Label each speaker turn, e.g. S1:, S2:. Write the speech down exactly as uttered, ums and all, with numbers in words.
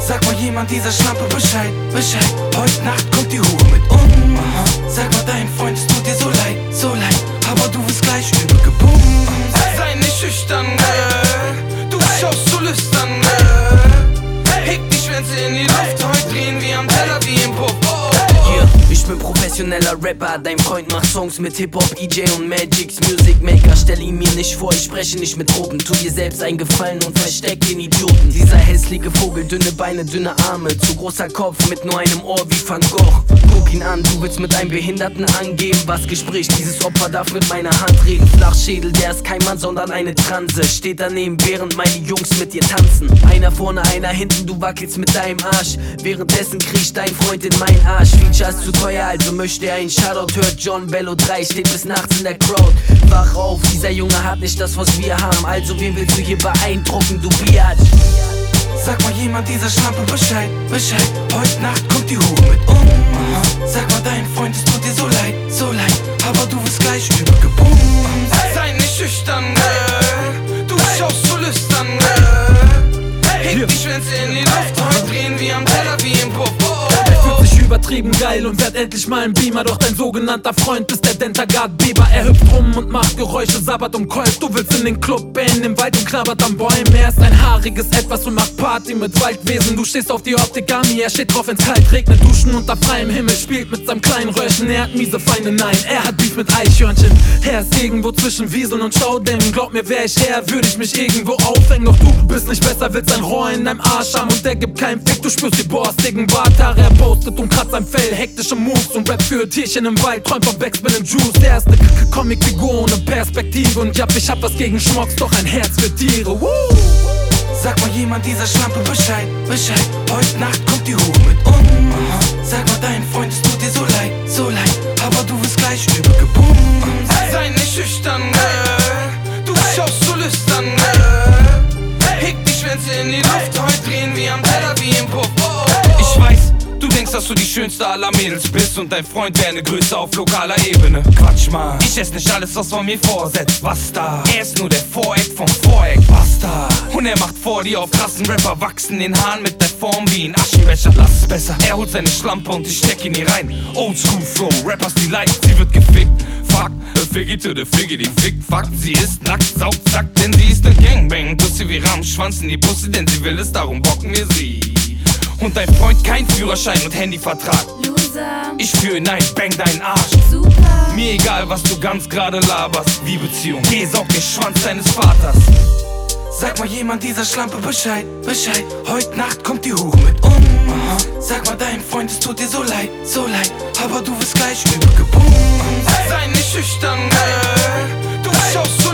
S1: Sag mal jemand dieser Schlampe Bescheid, Bescheid. Heute Nacht kommt die Hure mit um. Aha. Sag mal dein Freund, es tut dir so leid, so leid, aber du wirst gleich übel gebummt. Sei nicht schüchtern, äh. Du schaust so lüstern, äh. Heb die Schwänze in die Luft, heute drehen wir am Teller wie im Puff. Oh, oh, oh.
S2: Yeah, ich bin professioneller Rapper, dein Freund macht Songs mit Hip-Hop, E J und Magix, Music Maker. Stell ihn mir nicht vor, ich spreche nicht mit Drogen. Tu dir selbst einen Gefallen und versteck den Idioten. Dieser hässliche Vogel, dünne Beine, dünne Arme, zu großer Kopf mit nur einem Ohr wie Van Gogh. Guck ihn an, du willst mit einem Behinderten angeben. Was Gespräch, dieses Opfer darf mit meiner Hand reden. Flachschädel, der ist kein Mann, sondern eine Transe. Steht daneben, während meine Jungs mit dir tanzen. Einer vorne, einer hinten, du wackelst mit deinem Arsch. Währenddessen kriecht dein Freund in mein Arsch. Feature ist zu teuer, also möchte er ein Shoutout. Hört John Bello drei, steht bis nachts in der Crowd. Wach auf, dieser Junge hat nicht das, was wir haben. Also wen willst du hier beeindrucken, du Biatch?
S1: Sag mal jemand dieser Schlampe Bescheid, Bescheid. Heute Nacht kommt die Hure mit um. Aha. Sag mal dein Freund, es tut dir so leid, so leid, aber du wirst gleich übel gebummt. Sei nicht schüchtern, äh. Du schaust so lüstern, äh. Heb die Schwänze in die Luft, heute drehen wir am Teller wie im Puff. Oh, oh, oh.
S3: Fühlt sich übertrieben geil und werd endlich mal ein Beamer. Doch dein sogenannter Freund ist der Dentagard Biber. Er hüpft rum und macht Geräusche, sabbert und keult. Du willst in den Club, Bane im Wald und knabbert am Bäumen. Er ist ein haariges Etwas und macht Party mit Waldwesen. Du stehst auf die Optikami, er steht drauf, ins kalt regnet. Duschen unter freiem Himmel, spielt mit seinem kleinen Röhrchen. Er hat miese Feinde, nein, er hat Beef mit Eichhörnchen. Er ist irgendwo zwischen Wieseln und Staudämmen. Glaub mir, wär ich her, würde ich mich irgendwo aufhängen. Doch du bist nicht besser, willst ein Rohr in deinem Arsch haben und der gibt keinen Fick. Du spürst die borstigen Barthaare, er postet und kratzt sein Fell. Hektische Moves und Rap für Tierchen im Wald. Träumt von Backspin und Juice. Er ist ne Comic-Figur ohne Perspektive. Und ja, ich hab was gegen Schmocks, doch ein Herz für Tiere. Woo!
S1: Sag mal jemand dieser Schlampe Bescheid, Bescheid. Heute Nacht kommt die Hure mit um. Aha. Sag mal dein Freund, es tut dir so leid, so leid, aber du wirst gleich übel gebummt. Sei nicht schüchtern, äh. Du schaust so lüstern, äh. Heb die Schwänze in die Luft, heute drehen wir am Teller wie im Puff. Oh, oh, oh. Ich weiß, du denkst, dass du die schönste aller Mädels bist und dein Freund wäre eine Größe auf lokaler Ebene. Quatsch mal, ich ess nicht alles, was man mir vorsetzt. Basta, er ist nur der Voreck vom Voreck. Basta, und er macht vor dir auf krassen Rapper, wachsen den Haaren mit der Form wie ein Aschenbecher. Lass es besser, er holt seine Schlampe und ich steck in die rein. Oldschool Flow, Rappers die Light, sie wird gefickt. Fuck, a figgy to the figgy, die fickt. Fuck, sie ist nackt, saugt, zack, denn sie ist ne Gangbang. Pussy wie Rahmenschwanz in die Pussy, denn sie will es, darum bocken wir sie. Und dein Freund kein Führerschein und Handyvertrag.
S4: Loser.
S1: Ich führe nein, bang deinen Arsch.
S4: Super.
S1: Mir egal, was du ganz gerade laberst. Wie Beziehung, geh, saug den Schwanz deines Vaters. Sag mal jemand dieser Schlampe Bescheid, Bescheid. Heute Nacht kommt die Hure mit um. Aha. Sag mal dein Freund, es tut dir so leid, so leid, aber du wirst gleich übel gebummt. Sei nicht schüchtern, äh. Du schaust so